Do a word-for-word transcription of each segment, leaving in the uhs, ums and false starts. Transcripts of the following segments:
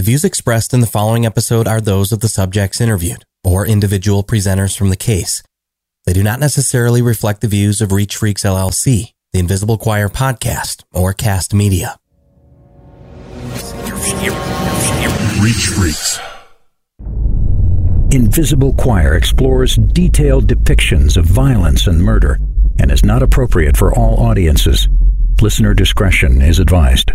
views expressed in the following episode are those of the subjects interviewed or individual presenters from the case. They do not necessarily reflect the views of Reach Freaks L L C, the Invisible Choir podcast, or Cast Media. Reach Freaks. Invisible Choir explores detailed depictions of violence and murder and is not appropriate for all audiences. Listener discretion is advised.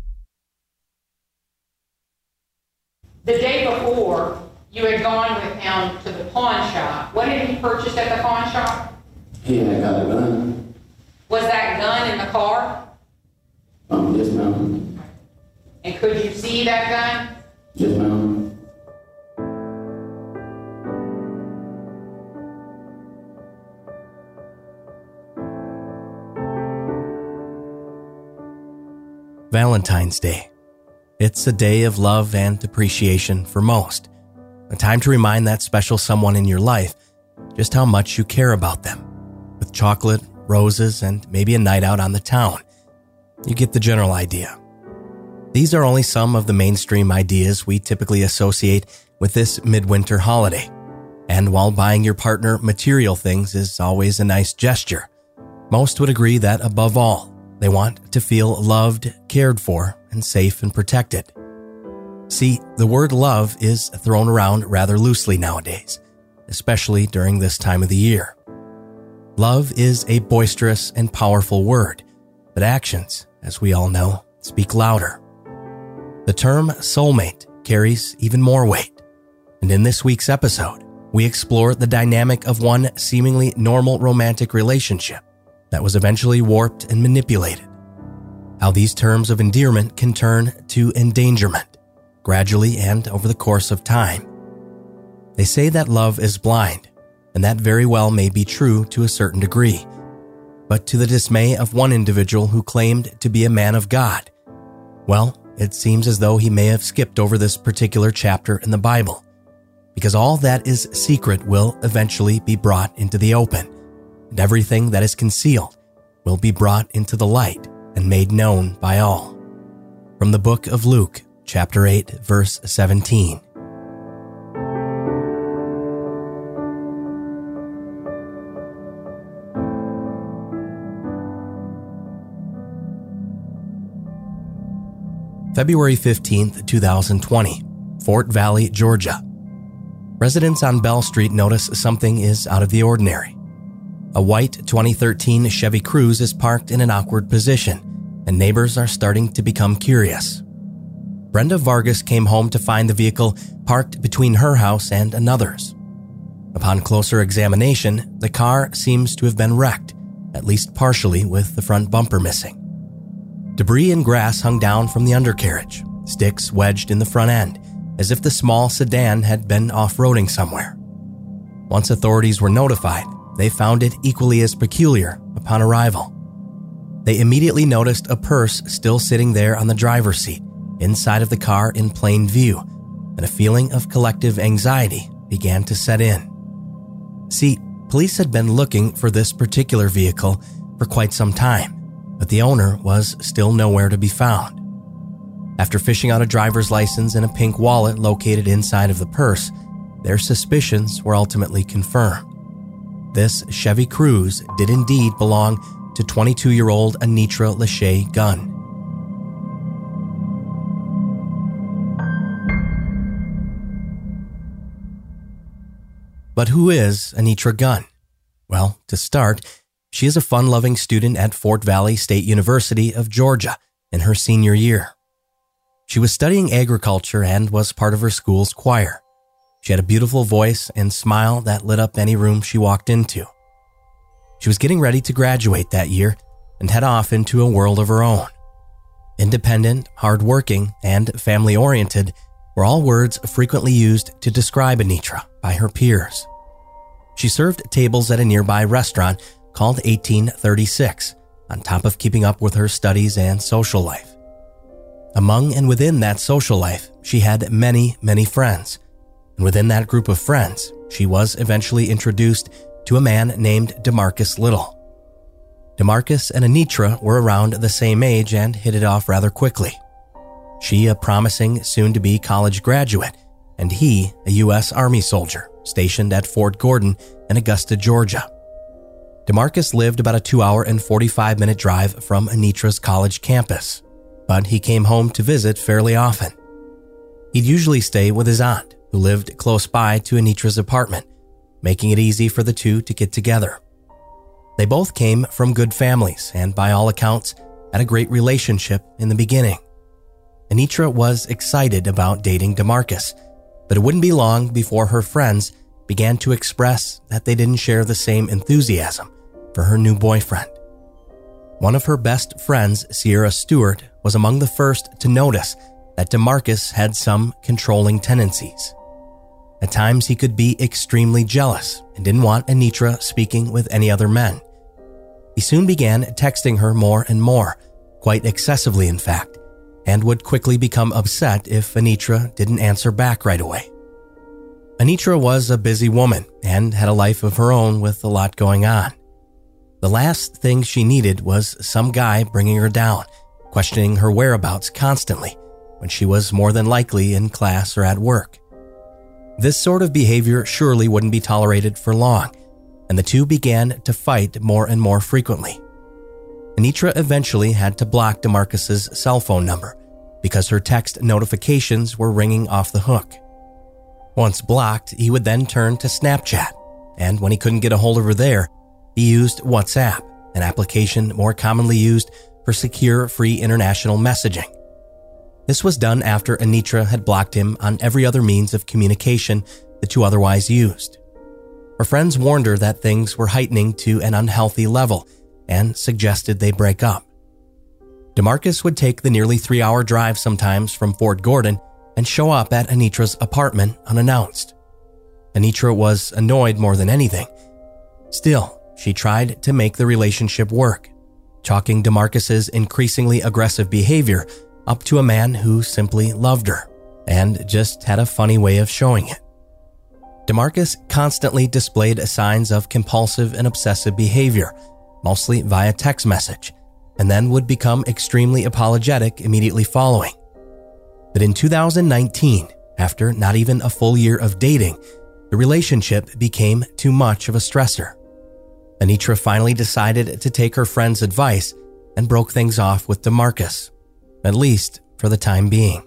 The day before, you had gone with him to the pawn shop. What did he purchase at the pawn shop? He had got a gun. Was that gun in the car? Um, yes, ma'am. And could you see that gun? Yes, ma'am. Valentine's Day. It's a day of love and appreciation for most. A time to remind that special someone in your life just how much you care about them. With chocolate, roses, and maybe a night out on the town. You get the general idea. These are only some of the mainstream ideas we typically associate with this midwinter holiday. And while buying your partner material things is always a nice gesture, most would agree that above all, they want to feel loved, cared for, and safe and protected. See, the word love is thrown around rather loosely nowadays, especially during this time of the year. Love is a boisterous and powerful word, but actions, as we all know, speak louder. The term soulmate carries even more weight, and in this week's episode, we explore the dynamic of one seemingly normal romantic relationship that was eventually warped and manipulated. How these terms of endearment can turn to endangerment, gradually and over the course of time. They say that love is blind, and that very well may be true to a certain degree. But to the dismay of one individual who claimed to be a man of God, well, it seems as though he may have skipped over this particular chapter in the Bible, because all that is secret will eventually be brought into the open, and everything that is concealed will be brought into the light and made known by all. From the book of Luke, chapter eight, verse seventeen. February fifteenth, twenty twenty, Fort Valley, Georgia. Residents on Bell Street notice something is out of the ordinary. A white twenty thirteen Chevy Cruze is parked in an awkward position, and neighbors are starting to become curious. Brenda Vargas came home to find the vehicle parked between her house and another's. Upon closer examination, the car seems to have been wrecked, at least partially, with the front bumper missing. Debris and grass hung down from the undercarriage, sticks wedged in the front end, as if the small sedan had been off-roading somewhere. Once authorities were notified, they found it equally as peculiar upon arrival. They immediately noticed a purse still sitting there on the driver's seat, inside of the car in plain view, and a feeling of collective anxiety began to set in. See, police had been looking for this particular vehicle for quite some time, but the owner was still nowhere to be found. After fishing out a driver's license and a pink wallet located inside of the purse, their suspicions were ultimately confirmed. This Chevy Cruze did indeed belong to twenty-two-year-old Anitra Lachey Gunn. But who is Anitra Gunn? Well, to start, she is a fun-loving student at Fort Valley State University of Georgia in her senior year. She was studying agriculture and was part of her school's choir. She had a beautiful voice and smile that lit up any room she walked into. She was getting ready to graduate that year and head off into a world of her own. Independent, hardworking, and family-oriented were all words frequently used to describe Anitra by her peers. She served tables at a nearby restaurant called eighteen thirty-six, on top of keeping up with her studies and social life. Among and within that social life, she had many, many friends. And within that group of friends, she was eventually introduced to a man named DeMarcus Little. DeMarcus and Anitra were around the same age and hit it off rather quickly. She a promising soon-to-be college graduate, and he a U S Army soldier stationed at Fort Gordon in Augusta, Georgia. DeMarcus lived about a two-hour and forty-five minute drive from Anitra's college campus, but he came home to visit fairly often. He'd usually stay with his aunt, who lived close by to Anitra's apartment, making it easy for the two to get together. They both came from good families and, by all accounts, had a great relationship in the beginning. Anitra was excited about dating DeMarcus, but it wouldn't be long before her friends began to express that they didn't share the same enthusiasm for her new boyfriend. One of her best friends, Sierra Stewart, was among the first to notice that DeMarcus had some controlling tendencies. At times, he could be extremely jealous and didn't want Anitra speaking with any other men. He soon began texting her more and more, quite excessively in fact, and would quickly become upset if Anitra didn't answer back right away. Anitra was a busy woman and had a life of her own with a lot going on. The last thing she needed was some guy bringing her down, questioning her whereabouts constantly when she was more than likely in class or at work. This sort of behavior surely wouldn't be tolerated for long, and the two began to fight more and more frequently. Anitra eventually had to block DeMarcus's cell phone number because her text notifications were ringing off the hook. Once blocked, he would then turn to Snapchat, and when he couldn't get a hold of her there, he used WhatsApp, an application more commonly used for secure, free international messaging. This was done after Anitra had blocked him on every other means of communication the two otherwise used. Her friends warned her that things were heightening to an unhealthy level and suggested they break up. DeMarcus would take the nearly three-hour drive sometimes from Fort Gordon and show up at Anitra's apartment unannounced. Anitra was annoyed more than anything. Still, she tried to make the relationship work, chalking DeMarcus's increasingly aggressive behavior up to a man who simply loved her and just had a funny way of showing it. DeMarcus constantly displayed signs of compulsive and obsessive behavior, mostly via text message, and then would become extremely apologetic immediately following. But in two thousand nineteen, after not even a full year of dating, the relationship became too much of a stressor. Anitra finally decided to take her friend's advice and broke things off with DeMarcus, at least for the time being.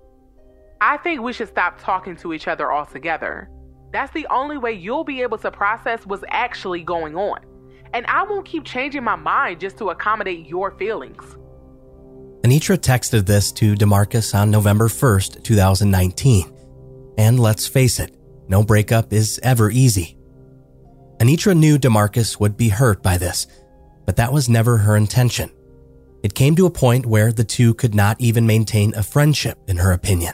I think we should stop talking to each other altogether. That's the only way you'll be able to process what's actually going on. And I won't keep changing my mind just to accommodate your feelings. Anitra texted this to DeMarcus on November first, two thousand nineteen. And let's face it, no breakup is ever easy. Anitra knew DeMarcus would be hurt by this, but that was never her intention. It came to a point where the two could not even maintain a friendship, in her opinion.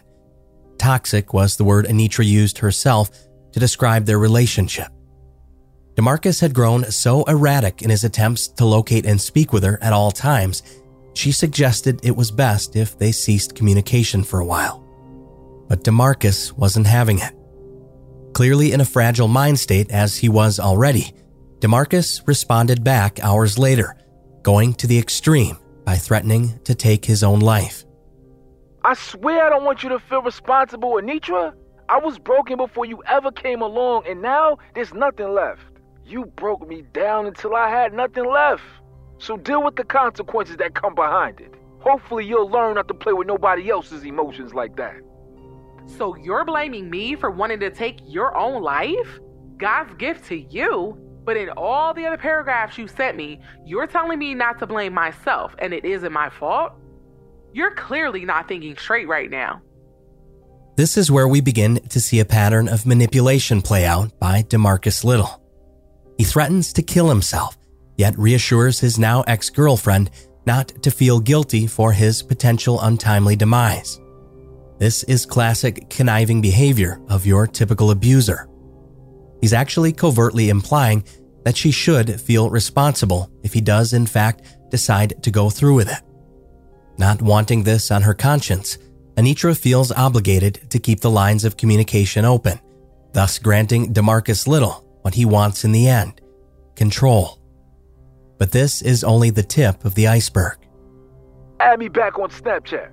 Toxic was the word Anitra used herself to describe their relationship. DeMarcus had grown so erratic in his attempts to locate and speak with her at all times, she suggested it was best if they ceased communication for a while. But DeMarcus wasn't having it. Clearly in a fragile mind state as he was already, DeMarcus responded back hours later, going to the extreme by threatening to take his own life. I swear I don't want you to feel responsible, Anitra. I was broken before you ever came along, and now there's nothing left. You broke me down until I had nothing left. So deal with the consequences that come behind it. Hopefully you'll learn not to play with nobody else's emotions like that. So you're blaming me for wanting to take your own life? God's gift to you? But in all the other paragraphs you sent me, you're telling me not to blame myself, and it isn't my fault? You're clearly not thinking straight right now. This is where we begin to see a pattern of manipulation play out by DeMarcus Little. He threatens to kill himself, yet reassures his now ex-girlfriend not to feel guilty for his potential untimely demise. This is classic conniving behavior of your typical abuser. He's actually covertly implying that she should feel responsible if he does in fact decide to go through with it. Not wanting this on her conscience, Anitra feels obligated to keep the lines of communication open, thus granting DeMarcus Little what he wants in the end: control. But this is only the tip of the iceberg. Add me back on Snapchat.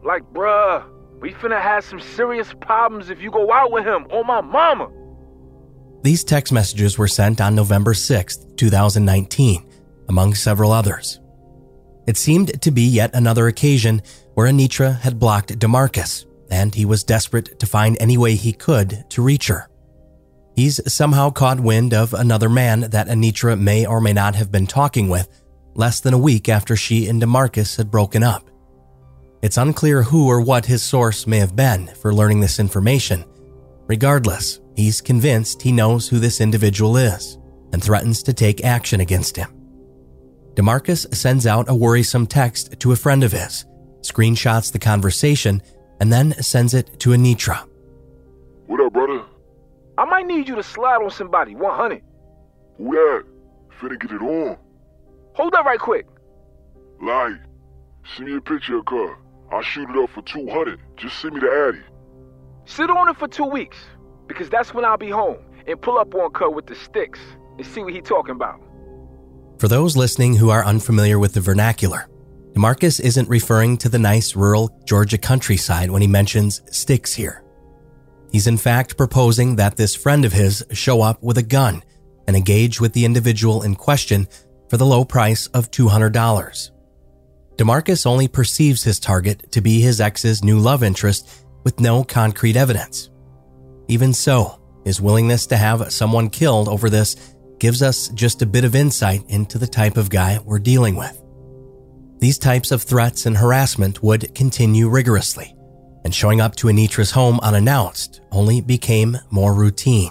Like, bruh, we finna have some serious problems if you go out with him, on my mama. These text messages were sent on November sixth, twenty nineteen, among several others. It seemed to be yet another occasion where Anitra had blocked DeMarcus, and he was desperate to find any way he could to reach her. He's somehow caught wind of another man that Anitra may or may not have been talking with less than a week after she and DeMarcus had broken up. It's unclear who or what his source may have been for learning this information. Regardless, he's convinced he knows who this individual is and threatens to take action against him. DeMarcus sends out a worrisome text to a friend of his, screenshots the conversation, and then sends it to Anitra. What up, brother? I might need you to slide on somebody, one hundred. Who that? Finna get it on. Hold up right quick. Like, send me a picture of her. I'll shoot it up for two hundred. Just send me the Addy. Sit on it for two weeks, because that's when I'll be home, and pull up on Cud with the sticks and see what he talking about. For those listening who are unfamiliar with the vernacular, DeMarcus isn't referring to the nice rural Georgia countryside when he mentions sticks here. He's in fact proposing that this friend of his show up with a gun and engage with the individual in question for the low price of two hundred dollars. DeMarcus only perceives his target to be his ex's new love interest with no concrete evidence. Even so, his willingness to have someone killed over this gives us just a bit of insight into the type of guy we're dealing with. These types of threats and harassment would continue rigorously, and showing up to Anitra's home unannounced only became more routine.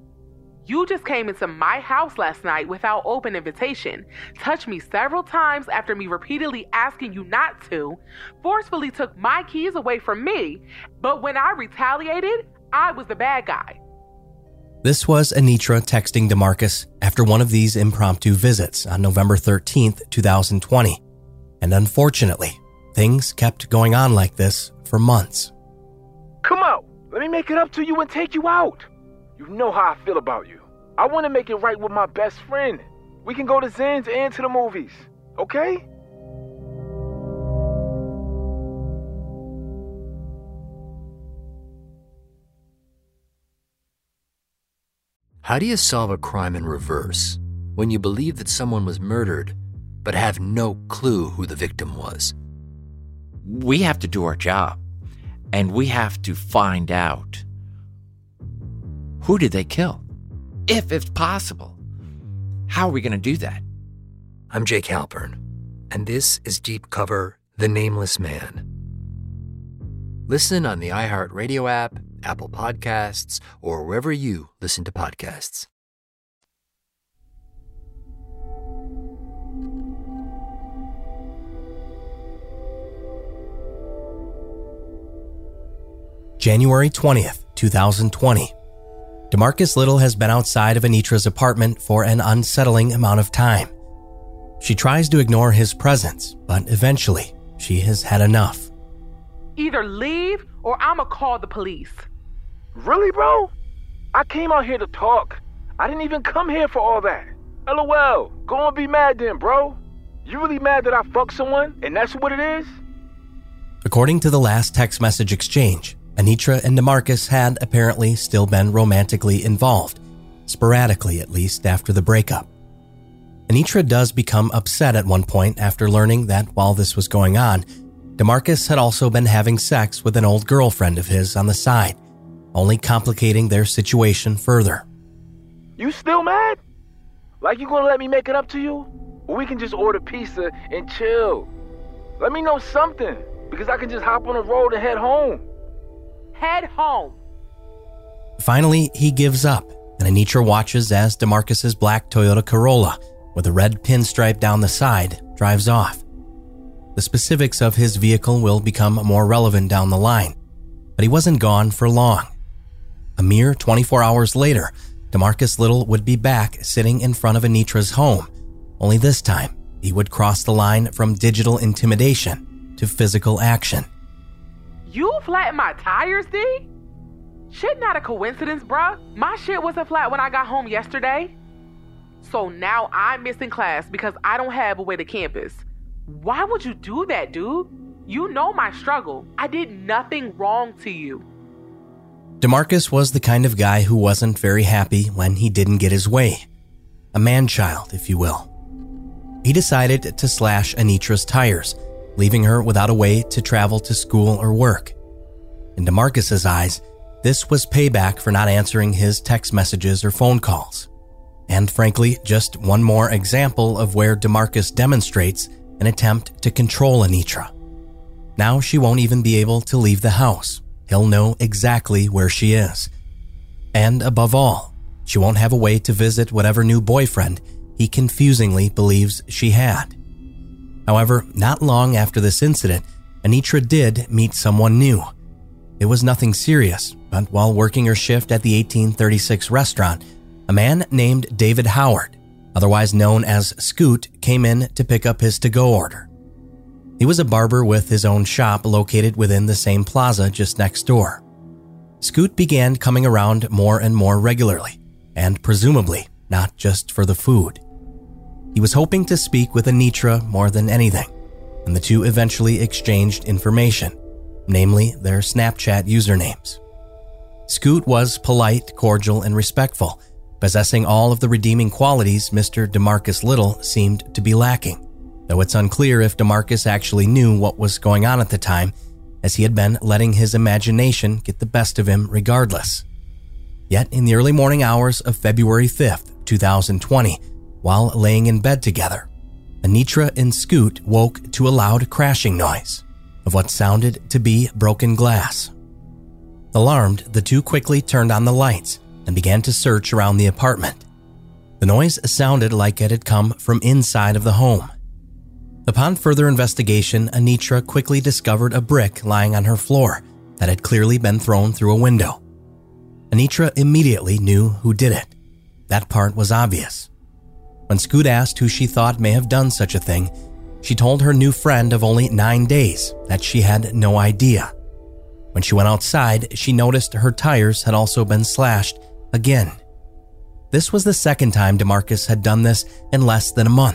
You just came into my house last night without open invitation, touched me several times after me repeatedly asking you not to, forcefully took my keys away from me, but when I retaliated, I was the bad guy. This was Anitra texting DeMarcus after one of these impromptu visits on November thirteenth, twenty twenty. And unfortunately, things kept going on like this for months. Come out. Let me make it up to you and take you out. You know how I feel about you. I want to make it right with my best friend. We can go to Zen's and to the movies, okay? How do you solve a crime in reverse when you believe that someone was murdered but have no clue who the victim was? We have to do our job, and we have to find out who did they kill, if it's possible. How are we going to do that? I'm Jake Halpern, and this is Deep Cover: The Nameless Man. Listen on the iHeartRadio app, Apple Podcasts, or wherever you listen to podcasts. January twentieth, twenty twenty. DeMarcus Little has been outside of Anitra's apartment for an unsettling amount of time. She tries to ignore his presence, but eventually she has had enough. Either leave or I'ma call the police. Really, bro? I came out here to talk. I didn't even come here for all that. LOL. Go and be mad then, bro. You really mad that I fucked someone and that's what it is? According to the last text message exchange, Anitra and DeMarcus had apparently still been romantically involved, sporadically at least after the breakup. Anitra does become upset at one point after learning that while this was going on, DeMarcus had also been having sex with an old girlfriend of his on the side, only complicating their situation further. You still mad? Like you gonna let me make it up to you? Or we can just order pizza and chill? Let me know something, because I can just hop on the road and head home. Head home. Finally, he gives up, and Anitra watches as DeMarcus's black Toyota Corolla, with a red pinstripe down the side, drives off. The specifics of his vehicle will become more relevant down the line, but he wasn't gone for long. A mere twenty-four hours later, DeMarcus Little would be back sitting in front of Anitra's home, only this time he would cross the line from digital intimidation to physical action. You flattened my tires, D? Shit not a coincidence, bruh. My shit wasn't flat when I got home yesterday. So now I'm missing class because I don't have a way to campus. Why would you do that, dude? You know my struggle. I did nothing wrong to you. DeMarcus was the kind of guy who wasn't very happy when he didn't get his way. A man-child, if you will. He decided to slash Anitra's tires, leaving her without a way to travel to school or work. In DeMarcus's eyes, this was payback for not answering his text messages or phone calls. And frankly, just one more example of where DeMarcus demonstrates an attempt to control Anitra. Now she won't even be able to leave the house. He'll know exactly where she is. And above all, she won't have a way to visit whatever new boyfriend he confusingly believes she had. However, not long after this incident, Anitra did meet someone new. It was nothing serious, but while working her shift at the eighteen thirty-six restaurant, a man named David Howard, otherwise known as Scoot, came in to pick up his to-go order. He was a barber with his own shop located within the same plaza just next door. Scoot began coming around more and more regularly, and presumably not just for the food. He was hoping to speak with Anitra more than anything, and the two eventually exchanged information, namely their Snapchat usernames. Scoot was polite, cordial, and respectful, possessing all of the redeeming qualities Mister DeMarcus Little seemed to be lacking, though it's unclear if DeMarcus actually knew what was going on at the time, as he had been letting his imagination get the best of him regardless. Yet in the early morning hours of February fifth, twenty twenty, while laying in bed together, Anitra and Scoot woke to a loud crashing noise of what sounded to be broken glass. Alarmed, the two quickly turned on the lights and began to search around the apartment. The noise sounded like it had come from inside of the home. Upon further investigation, Anitra quickly discovered a brick lying on her floor that had clearly been thrown through a window. Anitra immediately knew who did it. That part was obvious. When Scoot asked who she thought may have done such a thing, she told her new friend of only nine days that she had no idea. When she went outside, she noticed her tires had also been slashed again. This was the second time DeMarcus had done this in less than a month.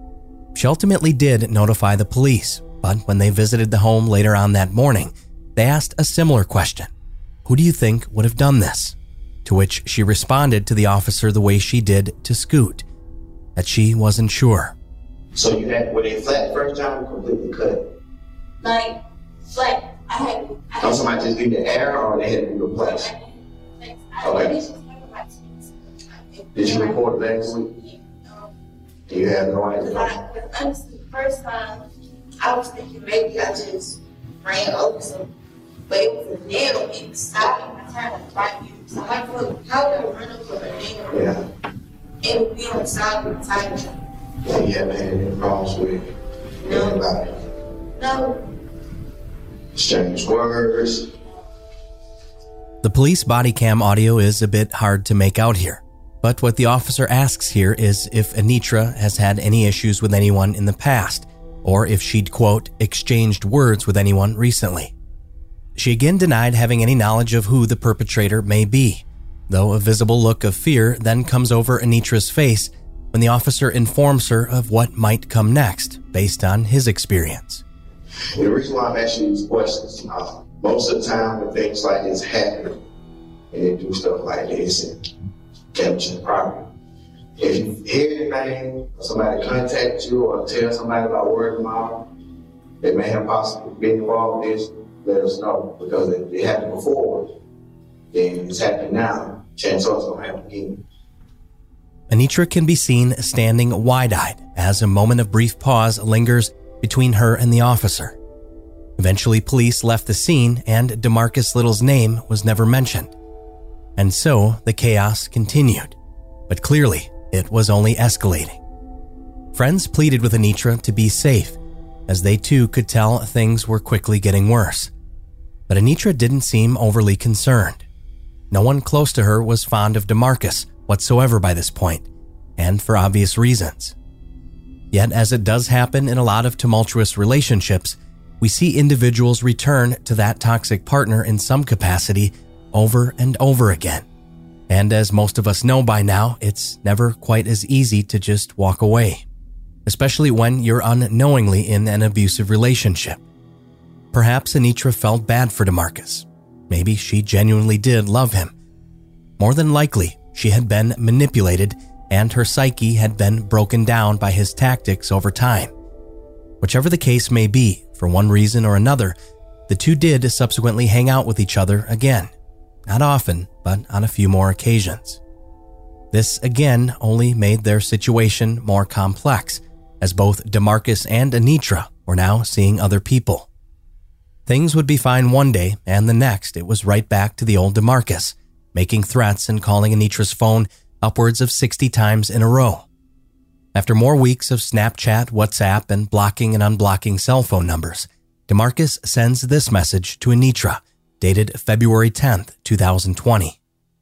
She ultimately did notify the police, but when they visited the home later on that morning, they asked a similar question. Who do you think would have done this? To which she responded to the officer the way she did to Scoot, that she wasn't sure. So you had, were they flat first time or completely cut? Like, flat. I had, I So somebody just give the air or they had to be replaced? Okay. Did you report it last week? Do you have no idea? Because honestly, the first time, I was thinking maybe I just ran over some, but it was a nail inside my tire, right here. So I thought, how would I run over a nail? Yeah. It would be on the side of the tire. So you haven't had any problems with anybody? No. Exchange words? The police body cam audio is a bit hard to make out here, but what the officer asks here is if Anitra has had any issues with anyone in the past, or if she'd, quote, exchanged words with anyone recently. She again denied having any knowledge of who the perpetrator may be, though a visible look of fear then comes over Anitra's face when the officer informs her of what might come next based on his experience. The reason why I'm asking these questions, uh, most of the time when things like this happen, and they do stuff like this and capture the property, if you hear anything, or somebody contacts you or tell somebody about word of mouth, they may have possibly been involved in this, let us know, because it, it happened before, then it's happening now, chances are it's going to happen again. Anitra can be seen standing wide-eyed as a moment of brief pause lingers between her and the officer. Eventually, police left the scene and DeMarcus Little's name was never mentioned. And so the chaos continued, but clearly it was only escalating. Friends pleaded with Anitra to be safe, as they too could tell things were quickly getting worse. But Anitra didn't seem overly concerned. No one close to her was fond of DeMarcus whatsoever by this point, and for obvious reasons. Yet, as it does happen in a lot of tumultuous relationships, we see individuals return to that toxic partner in some capacity over and over again. And as most of us know by now, it's never quite as easy to just walk away, especially when you're unknowingly in an abusive relationship. Perhaps Anitra felt bad for DeMarcus. Maybe she genuinely did love him. More than likely, she had been manipulated and her psyche had been broken down by his tactics over time. Whichever the case may be, for one reason or another, the two did subsequently hang out with each other again. Not often, but on a few more occasions. This again only made their situation more complex, as both DeMarcus and Anitra were now seeing other people. Things would be fine one day, and the next it was right back to the old DeMarcus, making threats and calling Anitra's phone upwards of sixty times in a row. After more weeks of Snapchat, WhatsApp, and blocking and unblocking cell phone numbers, DeMarcus sends this message to Anitra, dated February tenth, twenty twenty.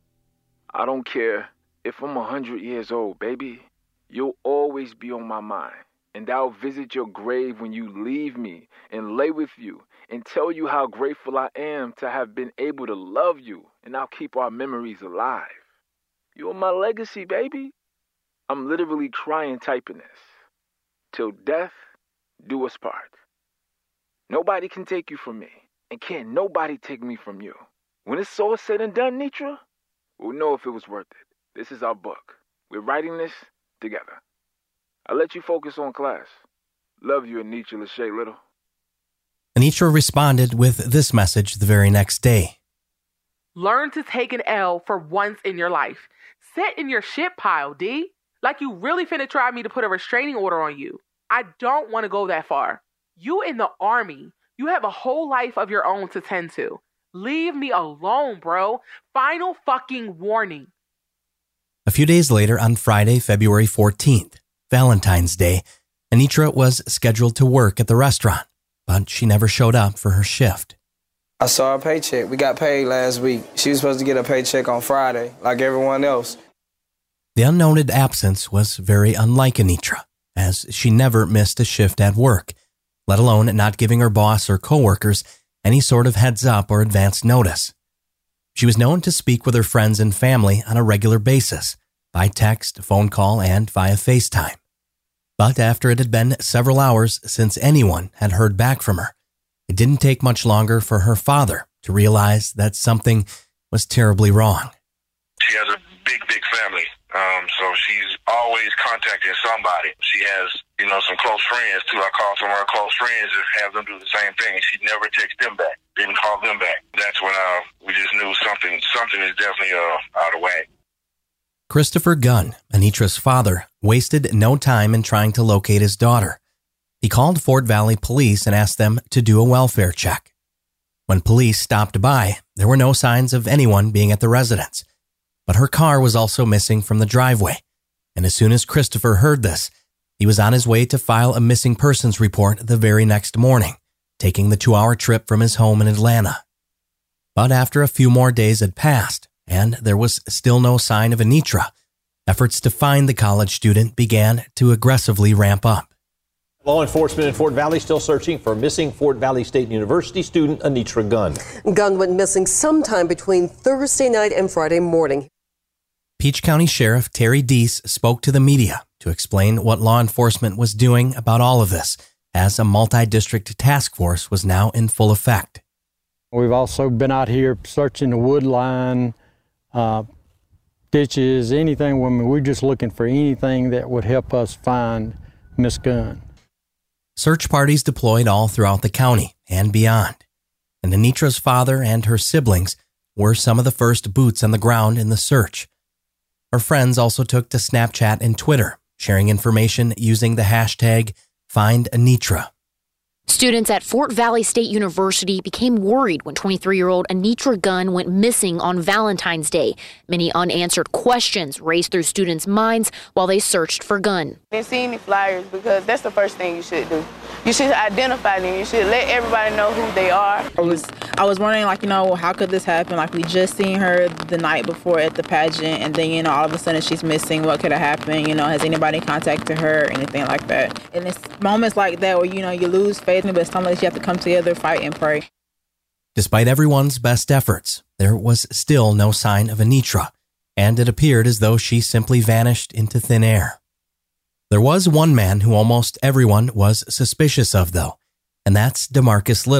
I don't care if I'm a hundred years old, baby. You'll always be on my mind, and I'll visit your grave when you leave me and lay with you and tell you how grateful I am to have been able to love you, and I'll keep our memories alive. You're my legacy, baby. I'm literally crying typing this. Till death do us part. Nobody can take you from me, and can't nobody take me from you. When it's all said and done, Nitra, we'll know if it was worth it. This is our book. We're writing this together. I'll let you focus on class. Love you, Anitra Lachey Little. Anitra responded with this message the very next day. Learn to take an L for once in your life. Sit in your shit pile, D. Like you really finna try me to put a restraining order on you. I don't want to go that far. You in the Army. You have a whole life of your own to tend to. Leave me alone, bro. Final fucking warning. A few days later, on Friday, February fourteenth, Valentine's Day, Anitra was scheduled to work at the restaurant, but she never showed up for her shift. I saw her paycheck. We got paid last week. She was supposed to get a paycheck on Friday, like everyone else. The unnoted absence was very unlike Anitra, as she never missed a shift at work, let alone not giving her boss or coworkers any sort of heads up or advance notice. She was known to speak with her friends and family on a regular basis, by text, phone call, and via FaceTime. But after it had been several hours since anyone had heard back from her, it didn't take much longer for her father to realize that something was terribly wrong. She has a big, big family, um, so she's always contacting somebody. She has, you know, some close friends, too. I call some of her close friends and have them do the same thing, and she never texts them back, didn't call them back. That's when uh, we just knew something, something is definitely uh, out of whack. Christopher Gunn, Anitra's father, wasted no time in trying to locate his daughter. He called Fort Valley Police and asked them to do a welfare check. When police stopped by, there were no signs of anyone being at the residence, but her car was also missing from the driveway, and as soon as Christopher heard this, he was on his way to file a missing persons report the very next morning, taking the two-hour trip from his home in Atlanta. But after a few more days had passed, and there was still no sign of Anitra, efforts to find the college student began to aggressively ramp up. Law enforcement in Fort Valley still searching for missing Fort Valley State University student Anitra Gunn. Gunn went missing sometime between Thursday night and Friday morning. Peach County Sheriff Terry Deese spoke to the media to explain what law enforcement was doing about all of this, as a multi-district task force was now in full effect. We've also been out here searching the wood line, uh, ditches, anything. I mean, we're just looking for anything that would help us find Miss Gunn. Search parties deployed all throughout the county and beyond, and Anitra's father and her siblings were some of the first boots on the ground in the search. Her friends also took to Snapchat and Twitter, sharing information using the hashtag FindAnitra. Students at Fort Valley State University became worried when twenty-three-year-old Anitra Gunn went missing on Valentine's Day. Many unanswered questions raced through students' minds while they searched for Gunn. Didn't see any flyers because that's the first thing you should do. You should identify them. You should let everybody know who they are. I was, I was wondering, like, you know, how could this happen? Like, we just seen her the night before at the pageant, and then, you know, all of a sudden she's missing. What could have happened? You know, has anybody contacted her or anything like that? And it's moments like that where, you know, you lose faith, but sometimes you have to come together, fight, and pray. Despite everyone's best efforts, there was still no sign of Anitra, and it appeared as though she simply vanished into thin air. There was one man who almost everyone was suspicious of, though, and that's DeMarcus Little,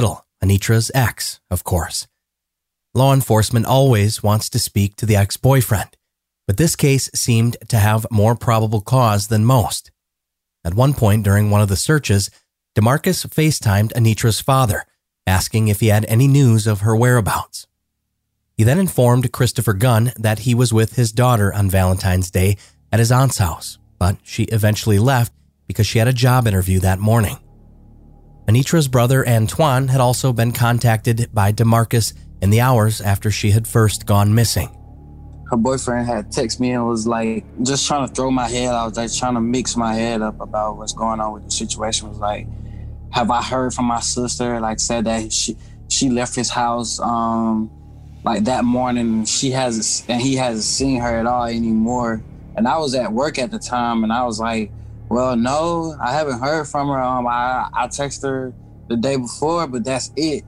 Anitra's ex, of course. Law enforcement always wants to speak to the ex-boyfriend, but this case seemed to have more probable cause than most. At one point during one of the searches, DeMarcus FaceTimed Anitra's father, asking if he had any news of her whereabouts. He then informed Christopher Gunn that he was with his daughter on Valentine's Day at his aunt's house, but she eventually left because she had a job interview that morning. Anitra's brother Antoine had also been contacted by DeMarcus in the hours after she had first gone missing. Her boyfriend had texted me and was like, just trying to throw my head out, like trying to mix my head up about what's going on with the situation. Was like, have I heard from my sister? Like said that she she left his house um, like that morning. She hasn't, and he hasn't seen her at all anymore. And I was at work at the time, and I was like, well, no, I haven't heard from her. Um, I, I texted her the day before, but that's it.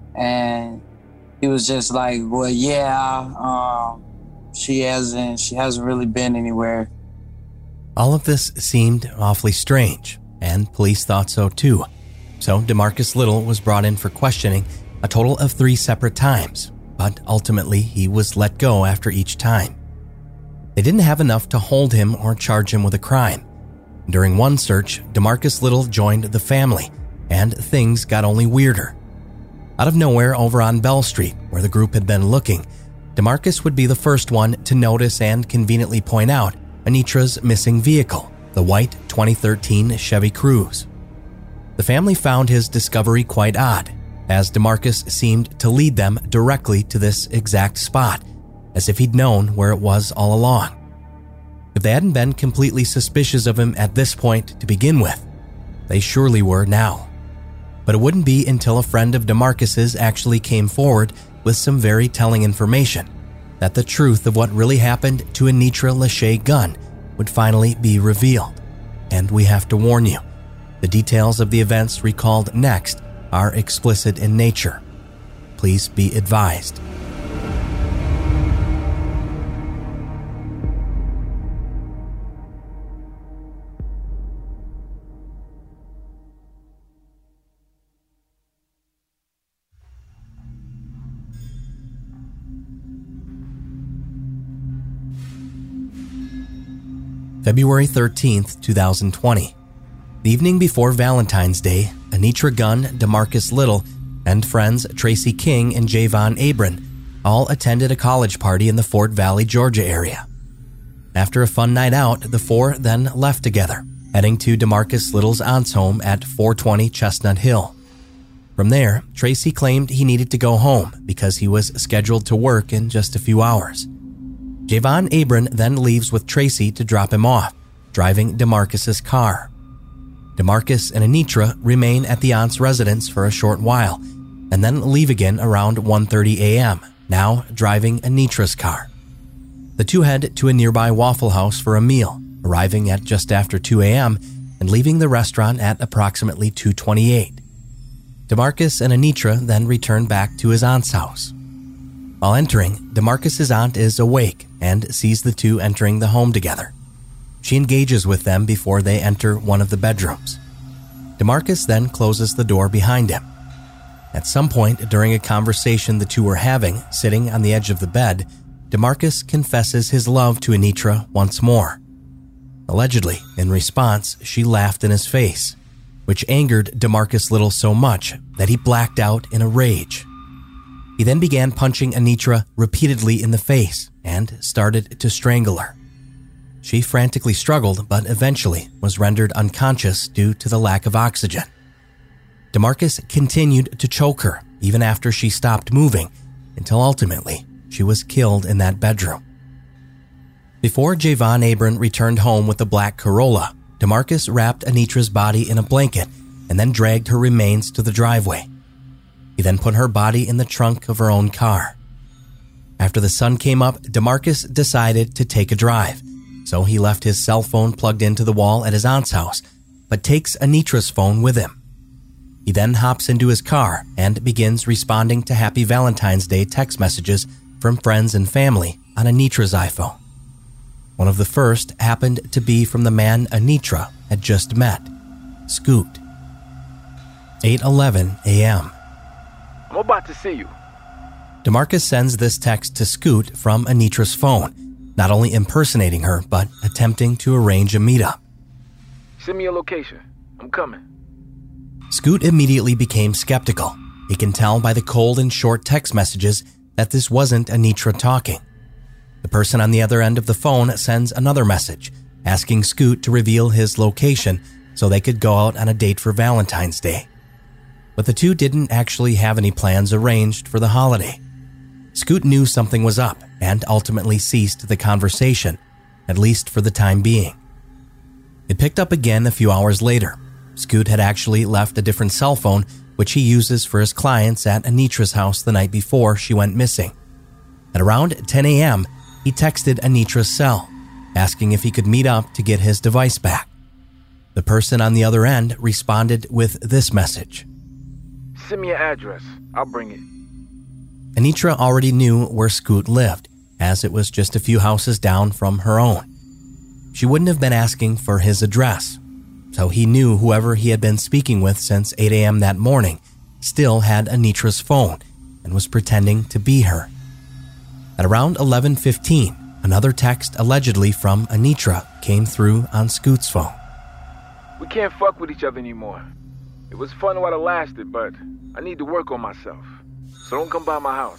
And he was just like, well, yeah, um, she hasn't, she hasn't really been anywhere. All of this seemed awfully strange, and police thought so too. So DeMarcus Little was brought in for questioning a total of three separate times, but ultimately he was let go after each time. They didn't have enough to hold him or charge him with a crime. During one search, DeMarcus Little joined the family, and things got only weirder. Out of nowhere over on Bell Street, where the group had been looking, DeMarcus would be the first one to notice and conveniently point out Anitra's missing vehicle, the white twenty thirteen Chevy Cruze. The family found his discovery quite odd, as DeMarcus seemed to lead them directly to this exact spot, as if he'd known where it was all along. If they hadn't been completely suspicious of him at this point to begin with, they surely were now. But it wouldn't be until a friend of DeMarcus's actually came forward with some very telling information that the truth of what really happened to Anitra Lachey Gunn would finally be revealed. And we have to warn you, the details of the events recalled next are explicit in nature. Please be advised. February thirteenth, twenty twenty. The evening before Valentine's Day, Anitra Gunn, DeMarcus Little, and friends Tracy King and Javon Abram all attended a college party in the Fort Valley, Georgia area. After a fun night out, the four then left together, heading to DeMarcus Little's aunt's home at four twenty Chestnut Hill. From there, Tracy claimed he needed to go home because he was scheduled to work in just a few hours. Javon Abram then leaves with Tracy to drop him off, driving DeMarcus's car. DeMarcus and Anitra remain at the aunt's residence for a short while, and then leave again around one thirty a.m., now driving Anitra's car. The two head to a nearby Waffle House for a meal, arriving at just after two a.m. and leaving the restaurant at approximately two twenty-eight. DeMarcus and Anitra then return back to his aunt's house. While entering, DeMarcus's aunt is awake and sees the two entering the home together. She engages with them before they enter one of the bedrooms. DeMarcus then closes the door behind him. At some point during a conversation the two were having, sitting on the edge of the bed, DeMarcus confesses his love to Anitra once more. Allegedly, in response, she laughed in his face, which angered DeMarcus Little so much that he blacked out in a rage. He then began punching Anitra repeatedly in the face and started to strangle her. She frantically struggled, but eventually was rendered unconscious due to the lack of oxygen. DeMarcus continued to choke her even after she stopped moving, until ultimately she was killed in that bedroom. Before Javon Abram returned home with the black Corolla, DeMarcus wrapped Anitra's body in a blanket and then dragged her remains to the driveway. He then put her body in the trunk of her own car. After the sun came up, DeMarcus decided to take a drive, so he left his cell phone plugged into the wall at his aunt's house, but takes Anitra's phone with him. He then hops into his car and begins responding to Happy Valentine's Day text messages from friends and family on Anitra's iPhone. One of the first happened to be from the man Anitra had just met, Scoot. eight eleven a.m. I'm about to see you. DeMarcus sends this text to Scoot from Anitra's phone, not only impersonating her, but attempting to arrange a meetup. Send me your location. I'm coming. Scoot immediately became skeptical. He can tell by the cold and short text messages that this wasn't Anitra talking. The person on the other end of the phone sends another message, asking Scoot to reveal his location so they could go out on a date for Valentine's Day. But the two didn't actually have any plans arranged for the holiday. Scoot knew something was up and ultimately ceased the conversation, at least for the time being. It picked up again a few hours later. Scoot had actually left a different cell phone, which he uses for his clients, at Anitra's house the night before she went missing. At around ten a.m., he texted Anitra's cell, asking if he could meet up to get his device back. The person on the other end responded with this message. Send me your address. I'll bring it. Anitra already knew where Scoot lived, as it was just a few houses down from her own. She wouldn't have been asking for his address, so he knew whoever he had been speaking with since eight a.m. that morning still had Anitra's phone and was pretending to be her. At around eleven fifteen, another text allegedly from Anitra came through on Scoot's phone. We can't fuck with each other anymore. It was fun while it lasted, but I need to work on myself. So don't come by my house.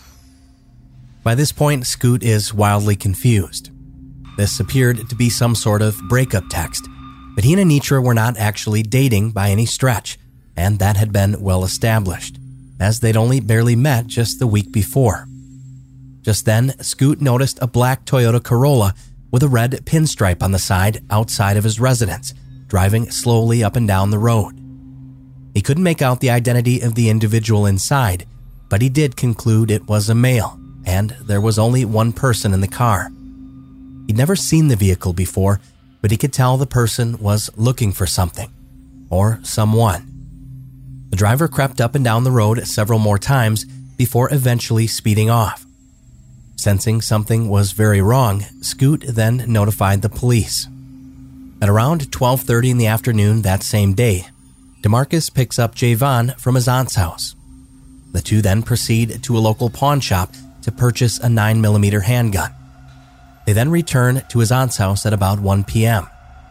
By this point, Scoot is wildly confused. This appeared to be some sort of breakup text, but he and Anitra were not actually dating by any stretch, and that had been well established, as they'd only barely met just the week before. Just then, Scoot noticed a black Toyota Corolla with a red pinstripe on the side outside of his residence, driving slowly up and down the road. He couldn't make out the identity of the individual inside, but he did conclude it was a male, and there was only one person in the car. He'd never seen the vehicle before, but he could tell the person was looking for something, or someone. The driver crept up and down the road several more times before eventually speeding off. Sensing something was very wrong, Scoot then notified the police. At around twelve thirty in the afternoon that same day, DeMarcus picks up Javon from his aunt's house. The two then proceed to a local pawn shop to purchase a nine millimeter handgun. They then return to his aunt's house at about one p.m.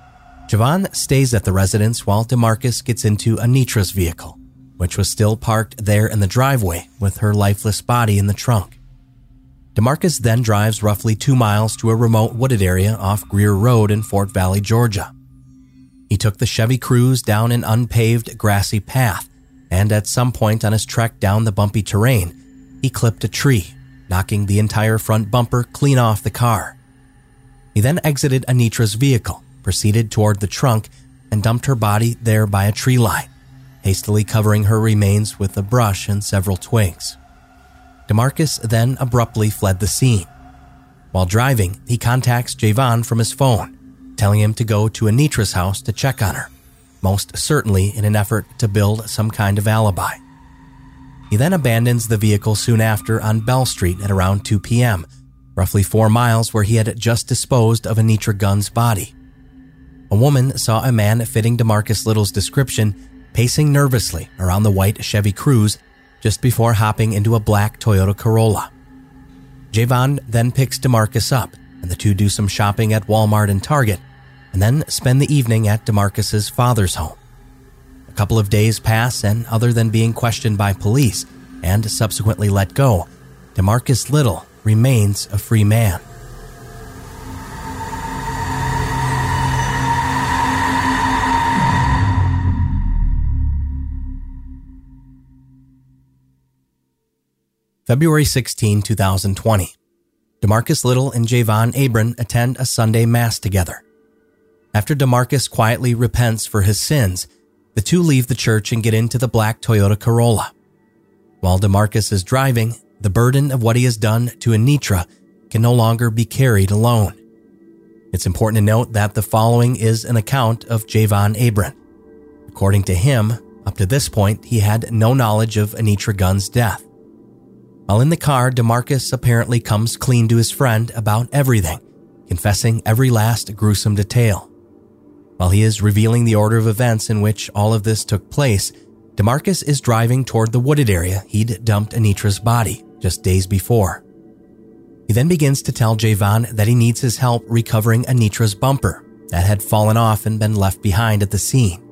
Javon stays at the residence while DeMarcus gets into Anitra's vehicle, which was still parked there in the driveway with her lifeless body in the trunk. DeMarcus then drives roughly two miles to a remote wooded area off Greer Road in Fort Valley, Georgia. He took the Chevy Cruze down an unpaved, grassy path, and at some point on his trek down the bumpy terrain, he clipped a tree, knocking the entire front bumper clean off the car. He then exited Anitra's vehicle, proceeded toward the trunk, and dumped her body there by a tree line, hastily covering her remains with a brush and several twigs. DeMarcus then abruptly fled the scene. While driving, he contacts Javon from his phone, telling him to go to Anitra's house to check on her, most certainly in an effort to build some kind of alibi. He then abandons the vehicle soon after on Bell Street at around two p.m., roughly four miles where he had just disposed of Anitra Gunn's body. A woman saw a man fitting DeMarcus Little's description pacing nervously around the white Chevy Cruze just before hopping into a black Toyota Corolla. Javon then picks DeMarcus up, and the two do some shopping at Walmart and Target, and then spend the evening at DeMarcus's father's home. A couple of days pass, and other than being questioned by police and subsequently let go, DeMarcus Little remains a free man. February sixteenth, twenty twenty. DeMarcus Little and Javon Abram attend a Sunday Mass together. After DeMarcus quietly repents for his sins, the two leave the church and get into the black Toyota Corolla. While DeMarcus is driving, the burden of what he has done to Anitra can no longer be carried alone. It's important to note that the following is an account of Javon Abram. According to him, up to this point, he had no knowledge of Anitra Gunn's death. While in the car, DeMarcus apparently comes clean to his friend about everything, confessing every last gruesome detail. While he is revealing the order of events in which all of this took place, DeMarcus is driving toward the wooded area he'd dumped Anitra's body just days before. He then begins to tell Javon that he needs his help recovering Anitra's bumper that had fallen off and been left behind at the scene.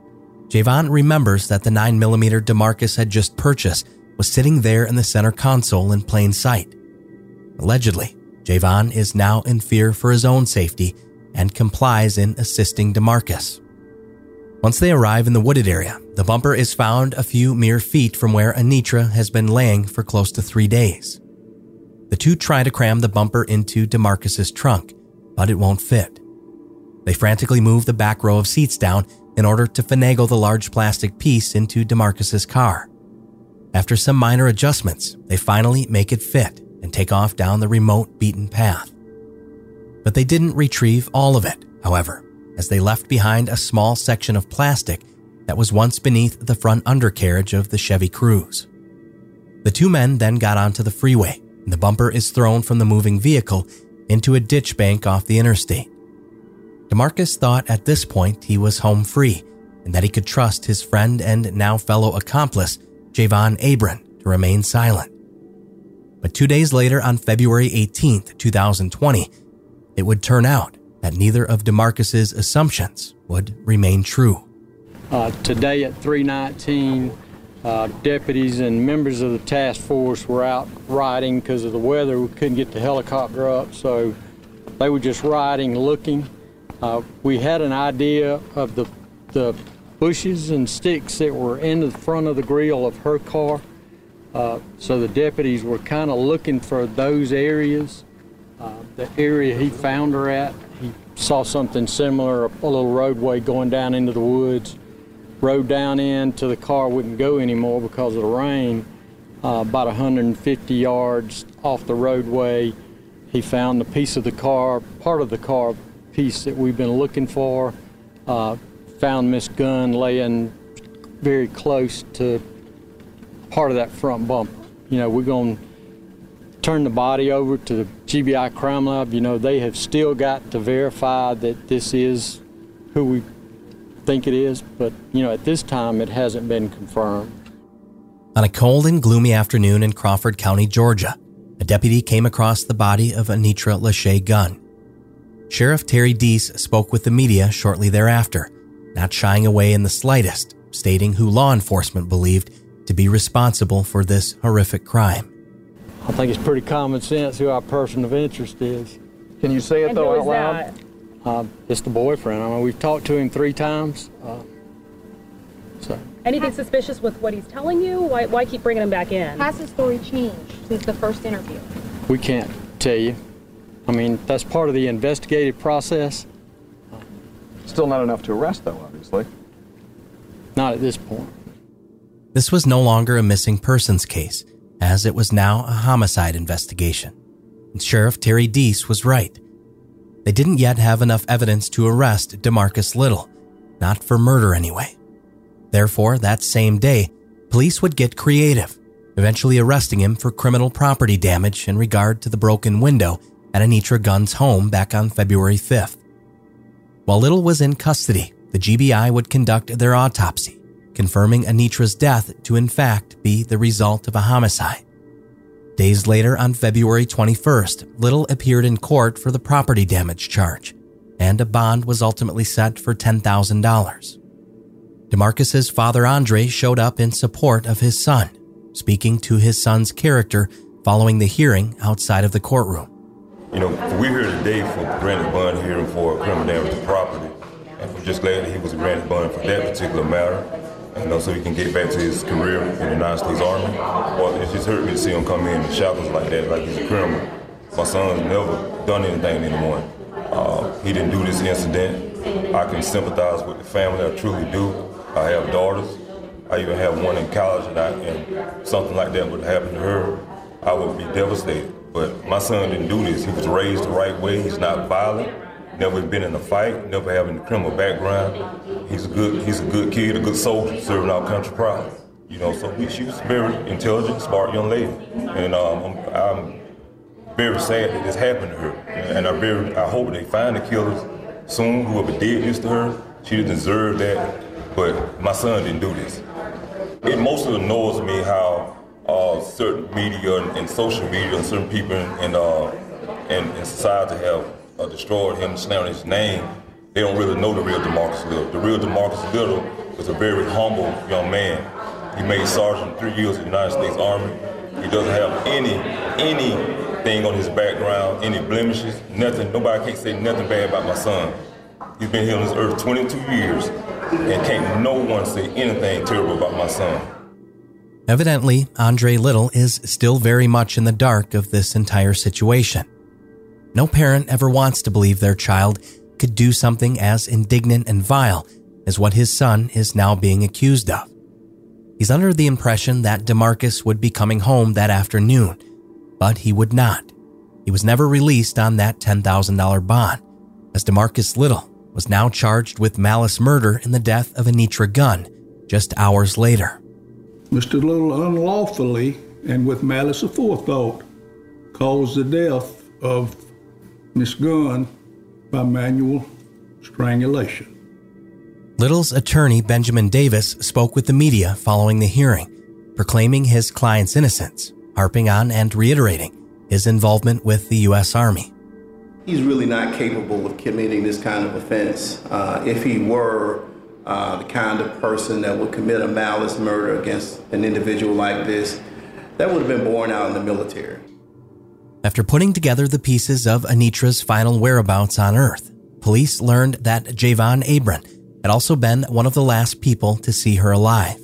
Javon remembers that the nine millimeter DeMarcus had just purchased was sitting there in the center console in plain sight. Allegedly, Javon is now in fear for his own safety and complies in assisting DeMarcus. Once they arrive in the wooded area, the bumper is found a few mere feet from where Anitra has been laying for close to three days. The two try to cram the bumper into DeMarcus's trunk, but it won't fit. They frantically move the back row of seats down in order to finagle the large plastic piece into DeMarcus's car. After some minor adjustments, they finally make it fit and take off down the remote beaten path. But they didn't retrieve all of it, however, as they left behind a small section of plastic that was once beneath the front undercarriage of the Chevy Cruze. The two men then got onto the freeway, and the bumper is thrown from the moving vehicle into a ditch bank off the interstate. DeMarcus thought at this point he was home free and that he could trust his friend and now fellow accomplice, Javon Abram, to remain silent. But two days later, on February eighteenth, twenty twenty, it would turn out that neither of DeMarcus's assumptions would remain true. Uh, today at three nineteen, uh, deputies and members of the task force were out riding because of the weather. We couldn't get the helicopter up, so they were just riding, looking. Uh, we had an idea of the, the bushes and sticks that were in the front of the grill of her car. Uh, so the deputies were kind of looking for those areas. Uh, the area he found her at, he saw something similar, a, a little roadway going down into the woods. Rode down in till the car wouldn't go anymore because of the rain. Uh, about one hundred fifty yards off the roadway, he found the piece of the car, part of the car piece that we've been looking for. Uh, found Miss Gunn laying very close to part of that front bumper. You know, we're going to turn the body over to the G B I Crime Lab. You know, they have still got to verify that this is who we think it is, but, you know, at this time it hasn't been confirmed. On a cold and gloomy afternoon in Crawford County, Georgia, a deputy came across the body of Anitra Lachey Gunn. Sheriff Terry Deese spoke with the media shortly thereafter, not shying away in the slightest, stating who law enforcement believed to be responsible for this horrific crime. I think it's pretty common sense who our person of interest is. Can you say it and though out loud? That? Uh, it's the boyfriend. I mean, we've talked to him three times. Uh, so. Anything suspicious with what he's telling you? Why, why keep bringing him back in? Has his story changed since the first interview? We can't tell you. I mean, that's part of the investigative process. Still not enough to arrest, though, obviously. Not at this point. This was no longer a missing persons case, as it was now a homicide investigation. And Sheriff Terry Deese was right. They didn't yet have enough evidence to arrest DeMarcus Little, not for murder anyway. Therefore, that same day, police would get creative, eventually arresting him for criminal property damage in regard to the broken window at Anitra Gunn's home back on February fifth. While Little was in custody, the G B I would conduct their autopsy, confirming Anitra's death to in fact be the result of a homicide. Days later, on February twenty-first, Little appeared in court for the property damage charge, and a bond was ultimately set for ten thousand dollars. DeMarcus's father Andre showed up in support of his son, speaking to his son's character following the hearing outside of the courtroom. You know, we're here today for granted bond hearing for criminal damage to property, and we're just glad that he was granted bond for that particular matter. You know, so he can get back to his career in the United States Army. Well, it just hurt me to see him come in in shackles like that, like he's a criminal. My son's never done anything anymore. Uh, he didn't do this incident. I can sympathize with the family, I truly do. I have daughters. I even have one in college, and, I, and something like that would happen to her, I would be devastated. But my son didn't do this. He was raised the right way. He's not violent. Never been in a fight, never having a criminal background. He's a good, he's a good kid, a good soldier, serving our country proud. You know, so she was a very intelligent, smart young lady, and um, I'm, I'm very sad that this happened to her. And I very, I hope they find the killers soon. Whoever did this to her, she didn't deserve that. But my son didn't do this. It mostly annoys me how uh, certain media and, and social media and certain people in, in, uh, in, in society have uh, destroyed him, slandering his name. They don't really know the real DeMarcus Little. The real DeMarcus Little was a very humble young man. He made sergeant three years in the United States Army. He doesn't have any anything on his background, any blemishes, nothing. Nobody can't say nothing bad about my son. He's been here on this earth twenty-two years, and can't no one say anything terrible about my son. Evidently, Andre Little is still very much in the dark of this entire situation. No parent ever wants to believe their child could do something as indignant and vile as what his son is now being accused of. He's under the impression that DeMarcus would be coming home that afternoon, but he would not. He was never released on that ten thousand dollars bond, as DeMarcus Little was now charged with malice murder in the death of Anitra Gunn just hours later. Mister Little unlawfully and with malice aforethought caused the death of Miss Gunn by manual strangulation. Little's attorney, Benjamin Davis, spoke with the media following the hearing, proclaiming his client's innocence, harping on and reiterating his involvement with the U S Army. He's really not capable of committing this kind of offense. Uh, if he were uh, the kind of person that would commit a malice murder against an individual like this, that would have been born out in the military. After putting together the pieces of Anitra's final whereabouts on Earth, police learned that Javon Abram had also been one of the last people to see her alive.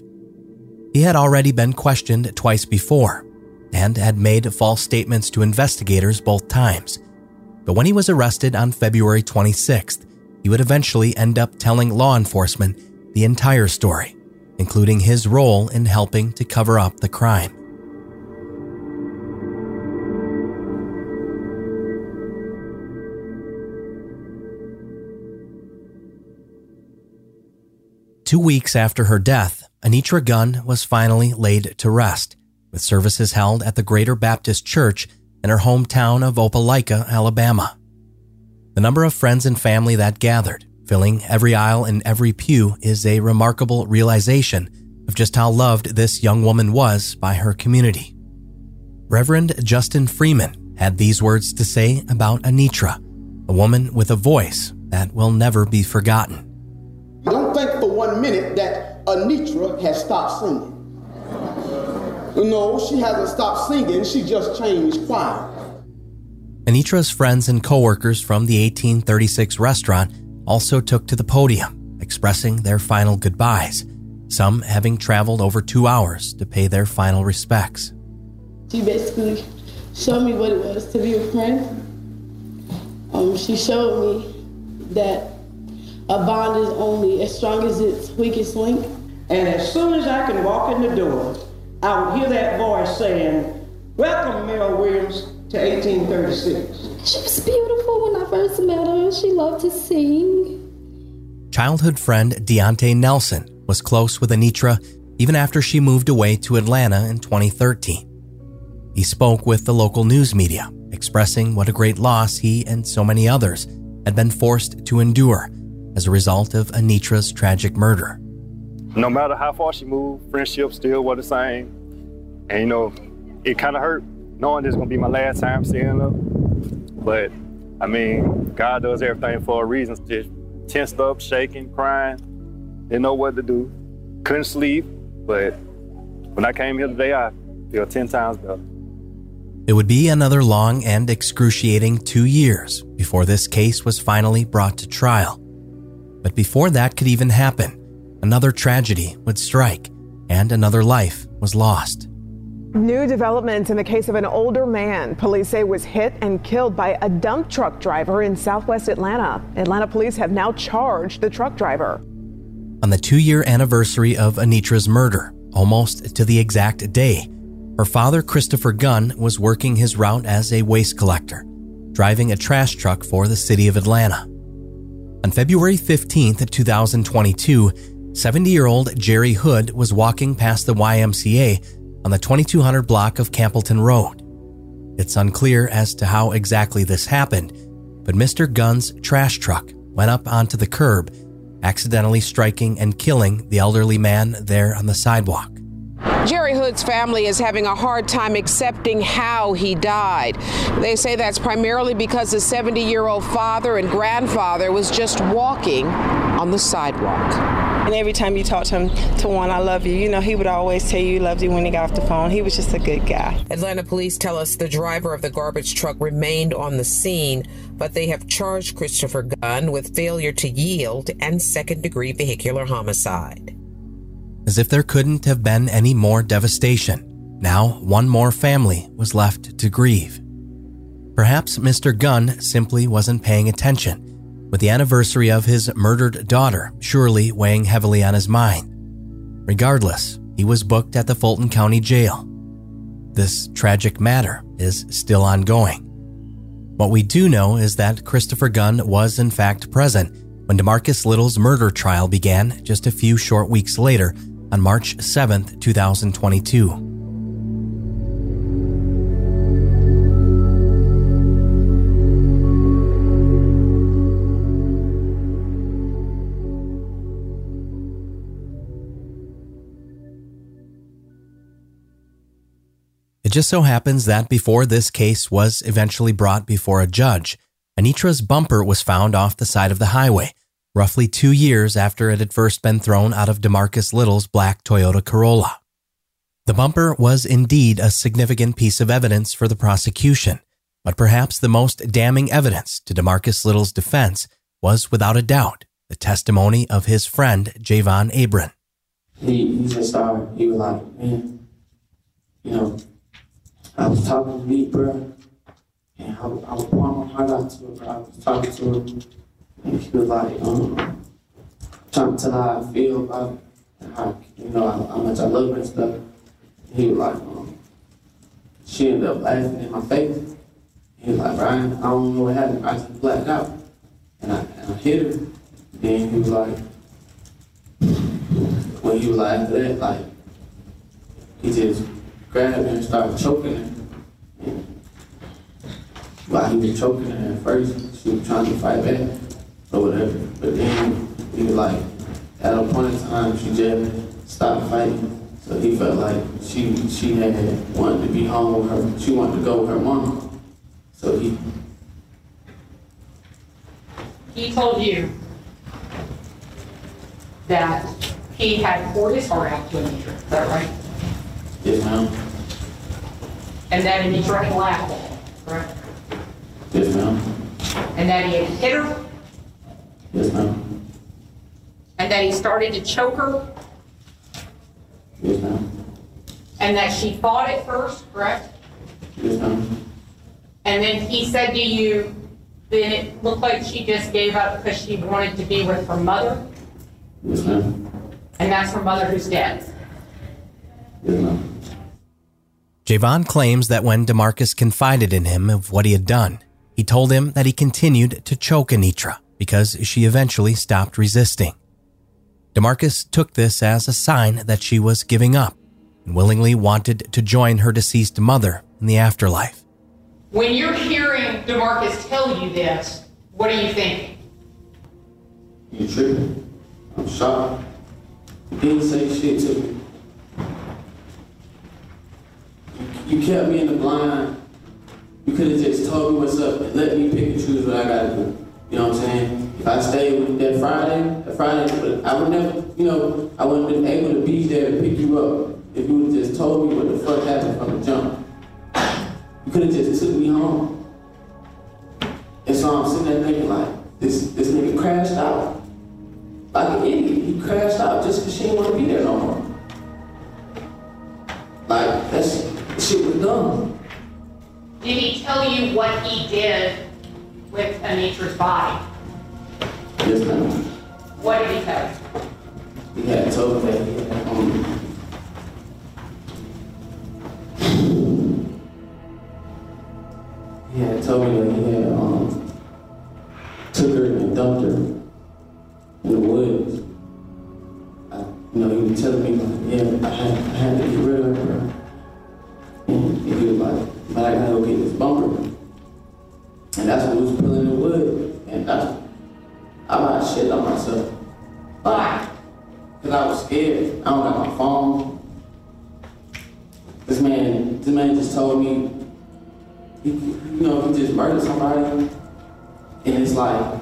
He had already been questioned twice before and had made false statements to investigators both times. But when he was arrested on February twenty-sixth, he would eventually end up telling law enforcement the entire story, including his role in helping to cover up the crime. Two weeks after her death, Anitra Gunn was finally laid to rest, with services held at the Greater Baptist Church in her hometown of Opelika, Alabama. The number of friends and family that gathered, filling every aisle and every pew, is a remarkable realization of just how loved this young woman was by her community. Reverend Justin Freeman had these words to say about Anitra, a woman with a voice that will never be forgotten. Don't think for one minute that Anitra has stopped singing. No, she hasn't stopped singing, she just changed choir. Anitra's friends and co-workers from the eighteen thirty-six restaurant also took to the podium, expressing their final goodbyes, some having traveled over two hours to pay their final respects. She basically showed me what it was to be a friend. Um, she showed me that a bond is only as strong as its weakest link. And as soon as I can walk in the door, I would hear that voice saying, "Welcome, Mel Williams, to eighteen thirty-six. She was beautiful when I first met her. She loved to sing. Childhood friend Deontay Nelson was close with Anitra even after she moved away to Atlanta in twenty thirteen. He spoke with the local news media, expressing what a great loss he and so many others had been forced to endure as a result of Anitra's tragic murder. No matter how far she moved, friendships still were the same. And you know, it kind of hurt knowing this is going to be my last time seeing her. But, I mean, God does everything for a reason. Just tensed up, shaking, crying, didn't know what to do. Couldn't sleep, but when I came here today, I feel ten times better. It would be another long and excruciating two years before this case was finally brought to trial. But before that could even happen, another tragedy would strike, and another life was lost. New developments in the case of an older man police say was hit and killed by a dump truck driver in southwest Atlanta. Atlanta police have now charged the truck driver. On the two-year anniversary of Anitra's murder, almost to the exact day, her father, Christopher Gunn, was working his route as a waste collector, driving a trash truck for the city of Atlanta. On February fifteenth, twenty twenty-two, seventy-year-old Jerry Hood was walking past the Y M C A on the twenty-two hundred block of Campbellton Road. It's unclear as to how exactly this happened, but Mister Gunn's trash truck went up onto the curb, accidentally striking and killing the elderly man there on the sidewalk. Corey Hood's family is having a hard time accepting how he died. They say that's primarily because his seventy-year-old father and grandfather was just walking on the sidewalk. And every time you talk to him, Tawan, I love you, you know, he would always tell you he loved you when he got off the phone. He was just a good guy. Atlanta police tell us the driver of the garbage truck remained on the scene, but they have charged Christopher Gunn with failure to yield and second-degree vehicular homicide. As if there couldn't have been any more devastation, now one more family was left to grieve. Perhaps Mister Gunn simply wasn't paying attention, with the anniversary of his murdered daughter surely weighing heavily on his mind. Regardless, he was booked at the Fulton County Jail. This tragic matter is still ongoing. What we do know is that Christopher Gunn was in fact present when DeMarcus Little's murder trial began just a few short weeks later on March seventh, two thousand twenty-two. It just so happens that before this case was eventually brought before a judge, Anitra's bumper was found off the side of the highway, roughly two years after it had first been thrown out of DeMarcus Little's black Toyota Corolla. The bumper was indeed a significant piece of evidence for the prosecution, but perhaps the most damning evidence to DeMarcus Little's defense was, without a doubt, the testimony of his friend Javon Abram. He, he just started, he was like, man, you know, I was talking to me, bro, and I, I was pouring my heart out to her, bro. I was talking to her, and she was like, um, trying to tell her how I feel about it, and how, you know, how, how much I love her and stuff. And he was like, um, she ended up laughing in my face. He was like, Brian, I don't know what happened. I just blacked out. And I, and I hit her. Then he was like, when he was like, after that, like, he just grabbed her and started choking her. And while he was choking her at first, she was trying to fight back or whatever. But then he was like, at a point in time, she just stopped fighting. So he felt like she she had wanted to be home with her. She wanted to go with her mom. So he he told you that he had poured his heart out to Anitra. Is that right? Yes, ma'am. And that Anitra had laughed at him, correct? Yes, ma'am. And that he had hit her? Yes, ma'am. And that he started to choke her? Yes, ma'am. And that she fought at first, correct? Yes, ma'am. And then he said to you, then it looked like she just gave up because she wanted to be with her mother? Yes, ma'am. And that's her mother who's dead? Yes, ma'am. Javon claims that when DeMarcus confided in him of what he had done, he told him that he continued to choke Anitra because she eventually stopped resisting. DeMarcus took this as a sign that she was giving up and willingly wanted to join her deceased mother in the afterlife. When you're hearing DeMarcus tell you this, what are you thinking? You tripping. I'm shocked. You didn't say shit to me. You, you kept me in the blind. You could have just told me what's up and let me pick and choose what I gotta do. You know what I'm saying? If I stayed with that Friday, that Friday, I would never, you know, I wouldn't have been able to be there to pick you up if you would have just told me what the fuck happened from the jump. You could have just took me home. And so I'm sitting there thinking like, this this nigga crashed out. Like an idiot, he crashed out just because she didn't want to be there no more. Like, that's, that shit was dumb. Did he tell you what he did with Anitra's body? Yes, ma'am. What did he tell you? He had told me that he had, um, he had told me that he had um, took her and dumped her in the woods. I, you know, he was telling me, like, yeah, I had, I had to get rid of her. And he was like, but I gotta go get this bumper. And that's when we was pulling the wood. And that's, I about shit on myself. Why? Because I was scared. I don't got my phone. just told me, you, you know, you just murdered somebody, and it's like,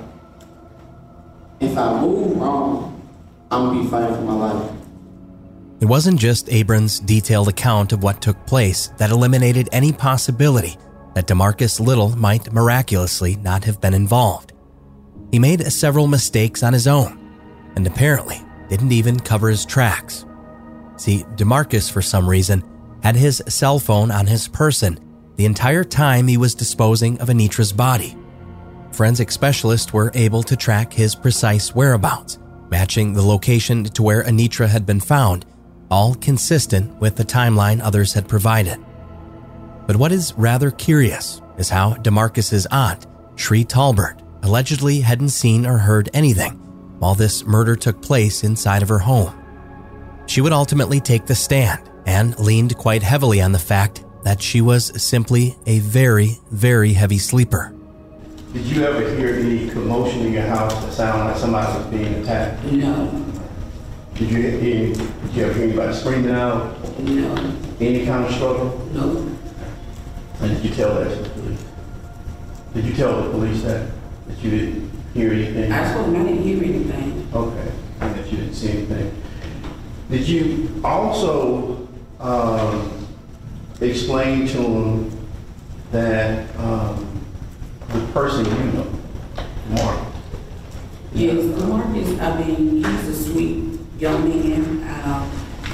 if I move wrong, I'm gonna be fighting for my life. It wasn't just Abron's detailed account of what took place that eliminated any possibility that DeMarcus Little might miraculously not have been involved. He made several mistakes on his own, and apparently didn't even cover his tracks. See, DeMarcus, for some reason, had his cell phone on his person the entire time he was disposing of Anitra's body. Forensic specialists were able to track his precise whereabouts, matching the location to where Anitra had been found, all consistent with the timeline others had provided. But what is rather curious is how DeMarcus's aunt, Shree Talbert, allegedly hadn't seen or heard anything while this murder took place inside of her home. She would ultimately take the stand and leaned quite heavily on the fact that she was simply a very, very heavy sleeper. Did you ever hear any commotion in your house that sounded like somebody was being attacked? No. Did you hear, did you ever hear anybody screaming out? No. Any kind of struggle? No. And did you tell that to the police? Did you tell the police that, that you didn't hear anything? I told them I didn't hear anything. Okay, and that you didn't see anything. Did you also um, explain to them that um, the person you know, Mark? Yes, Marcus, I mean, he's a sweet young man. Uh,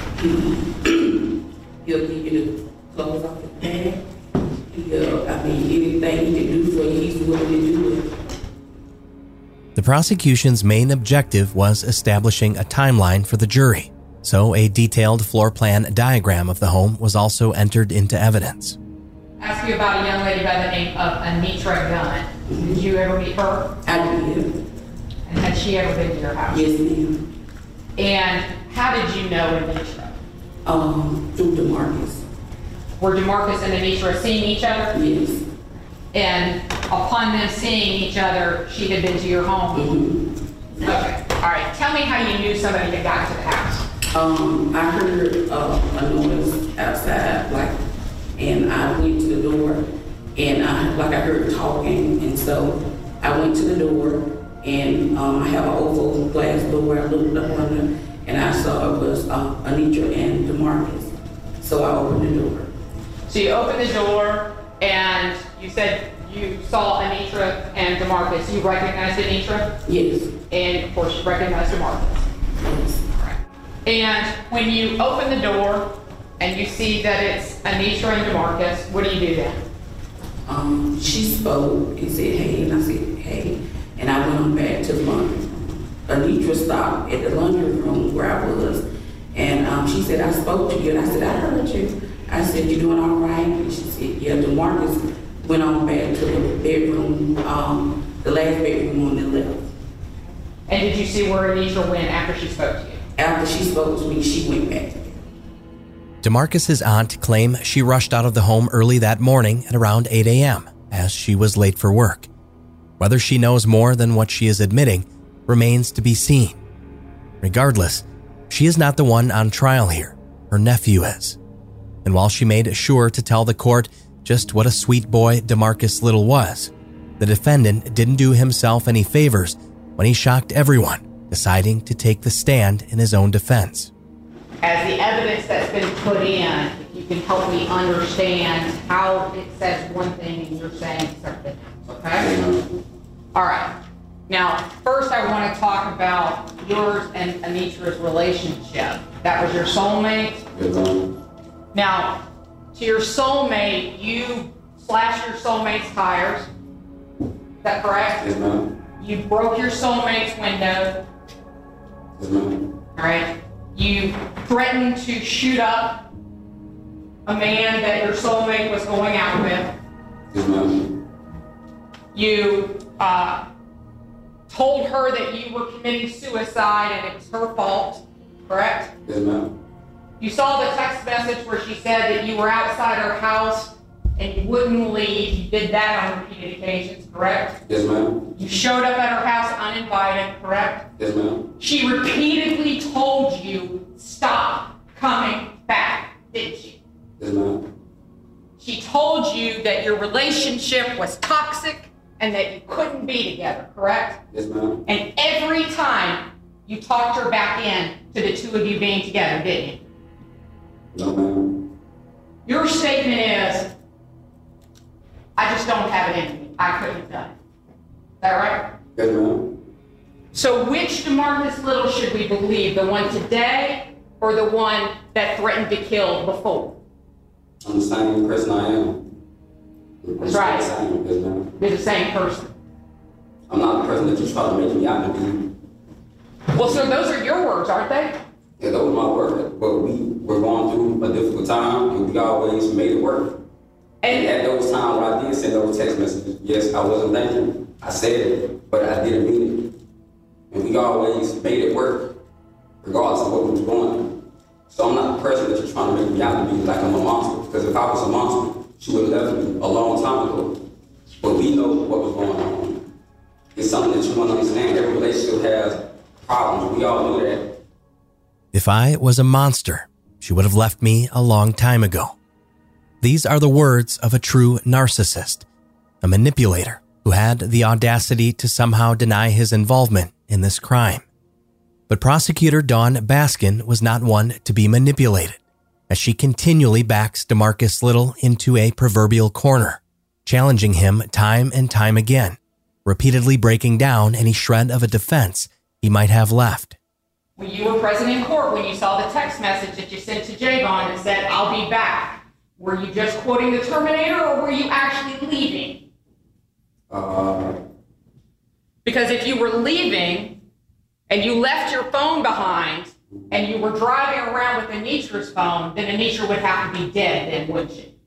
he, he'll give you the clothes off the bag. He'll, I mean, anything he can do for you, he's willing to do it. The prosecution's main objective was establishing a timeline for the jury, so a detailed floor plan diagram of the home was also entered into evidence. Ask you about a young lady by the name of Anitra Gunn. Did you ever meet her? I did. And had she ever been to your house? Yes, ma'am. And how did you know Anitra? Um, through DeMarcus. Were DeMarcus and Anitra seeing each other? Yes. And upon them seeing each other, she had been to your home? Mm-hmm. Okay. All right. Tell me how you knew somebody had gotten to the house. Um, I heard uh, a noise outside, like, and I went to the door, and I, like I heard talking, and so I went to the door, and um, I have an oval glass door. I looked up under, and I saw it was uh, Anitra and DeMarcus. So I opened the door. So you opened the door, and you said you saw Anitra and DeMarcus. You recognized Anitra? Yes. And of course you recognized DeMarcus. Yes. All right. And when you open the door and you see that it's Anitra and DeMarcus, what do you do then? Um, she spoke and said, hey, and I said, hey. And I went on back to the laundry room. Anitra stopped at the laundry room where I was, and um, she said, I spoke to you, and I said, I heard you. I said, you doing all right? And she said, yeah. DeMarcus went on back to the bedroom, um, the last bedroom on the left. And did you see where Anitra went after she spoke to you? After she spoke to me, she went back. DeMarcus's aunt claimed she rushed out of the home early that morning at around eight a.m. as she was late for work. Whether she knows more than what she is admitting remains to be seen. Regardless, she is not the one on trial here. Her nephew is. And while she made sure to tell the court just what a sweet boy DeMarcus Little was, the defendant didn't do himself any favors when he shocked everyone, deciding to take the stand in his own defense. As the evidence that's been put in, if you can help me understand how it says one thing and you're saying something else, okay? All right. Now, first I want to talk about yours and Anitra's relationship. That was your soulmate? Yes. Now, to your soulmate, you slashed your soulmate's tires. Is that correct? Yes, ma'am. You broke your soulmate's window. Yes, ma'am. All right. You threatened to shoot up a man that your soulmate was going out with. Yes, ma'am. You uh, told her that you were committing suicide and it was her fault, correct? Yes, ma'am. You saw the text message where she said that you were outside her house and you wouldn't leave. You did that on repeated occasions, correct? Yes, ma'am. You showed up at her house uninvited, correct? Yes, ma'am. She repeatedly told you, stop coming back, didn't she? Yes, ma'am. She told you that your relationship was toxic and that you couldn't be together, correct? Yes, ma'am. And every time you talked her back in to the two of you being together, didn't you? No, ma'am. Your statement is, I just don't have it in me. I couldn't have done it. Is that right? Yes, ma'am. So which DeMarcus Little should we believe? The one today or the one that threatened to kill before? I'm the same person I am. That's right. The same, yes, ma'am. You're the same person. I'm not the person that you try to make me out to be. Well, so those are your words, aren't they? Yeah, those were my words. But we were going through a difficult time, and we always made it work. And at those times when I did send those text messages, yes, I wasn't thinking. I said it, but I didn't mean it. And we always made it work, regardless of what we was going through. So I'm not the person that you're trying to make me out to be like I'm a monster. Because if I was a monster, she would have left me a long time ago. But we know what was going on. It's something that you want to understand. Every relationship has problems. We all know that. If I was a monster, she would have left me a long time ago. These are the words of a true narcissist, a manipulator who had the audacity to somehow deny his involvement in this crime. But prosecutor Dawn Baskin was not one to be manipulated, as she continually backs DeMarcus Little into a proverbial corner, challenging him time and time again, repeatedly breaking down any shred of a defense he might have left. When you were present in court, when you saw the text message that you sent to Javon that said, I'll be back, were you just quoting the Terminator or were you actually leaving? Uh, because if you were leaving and you left your phone behind and you were driving around with Anitra's phone, then Anitra would have to be dead then, wouldn't she?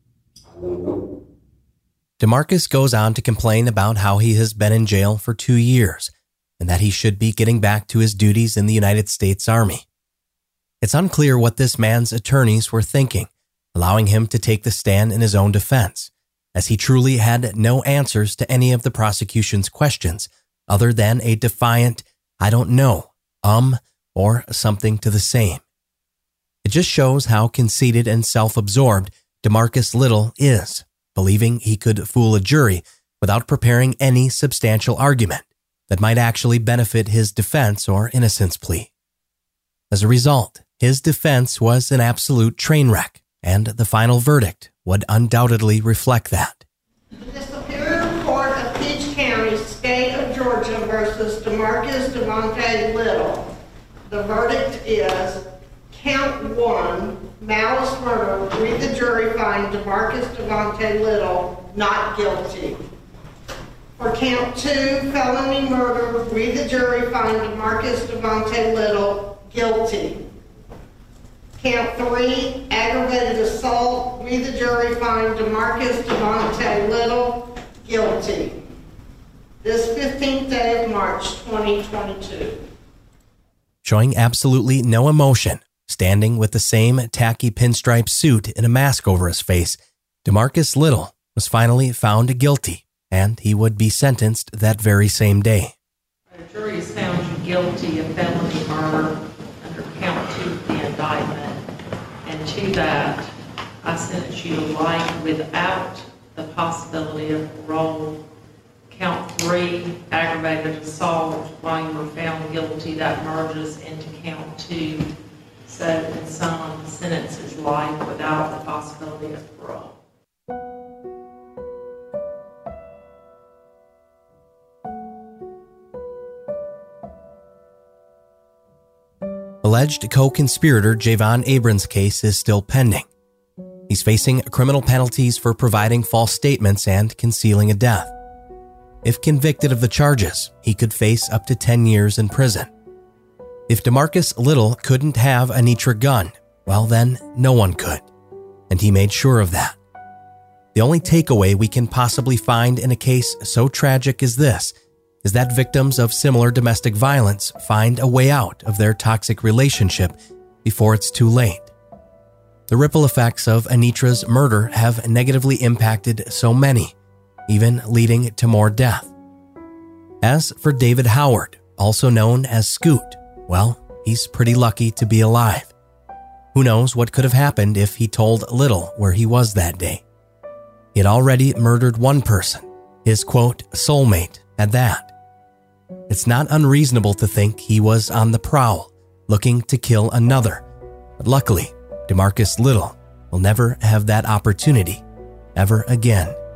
I don't know. DeMarcus goes on to complain about how he has been in jail for two years and that he should be getting back to his duties in the United States Army. It's unclear what this man's attorneys were thinking, allowing him to take the stand in his own defense, as he truly had no answers to any of the prosecution's questions other than a defiant, I don't know, um, or something to the same. It just shows how conceited and self-absorbed DeMarcus Little is, believing he could fool a jury without preparing any substantial argument that might actually benefit his defense or innocence plea. As a result, his defense was an absolute train wreck, and the final verdict would undoubtedly reflect that. The Superior Court of Peach County, State of Georgia versus DeMarcus Devontae Little. The verdict is count one, malice murder. Read the jury find DeMarcus Devontae Little not guilty. For count two, felony murder. Read the jury find DeMarcus Devontae Little guilty. Count three, aggravated assault. Read the jury find DeMarcus Devontae Little guilty. This fifteenth day of March, twenty twenty-two. Showing absolutely no emotion, standing with the same tacky pinstripe suit and a mask over his face, DeMarcus Little was finally found guilty, and he would be sentenced that very same day. The jury has found you guilty of felony murder under count two of the indictment. And to that, I sentence you to life without the possibility of parole. Count three, aggravated assault, while you were found guilty, that merges into count two. So in sum, the sentence is life without the possibility of parole. Alleged co-conspirator Javon Abrams' case is still pending. He's facing criminal penalties for providing false statements and concealing a death. If convicted of the charges, he could face up to ten years in prison. If DeMarcus Little couldn't have Anitra Gunn, well then, no one could. And he made sure of that. The only takeaway we can possibly find in a case so tragic as this is that victims of similar domestic violence find a way out of their toxic relationship before it's too late. The ripple effects of Anitra's murder have negatively impacted so many, even leading to more death. As for David Howard, also known as Scoot, well, he's pretty lucky to be alive. Who knows what could have happened if he told Little where he was that day. He had already murdered one person, his quote, soulmate at that. It's not unreasonable to think he was on the prowl, looking to kill another. But luckily, DeMarcus Little will never have that opportunity ever again.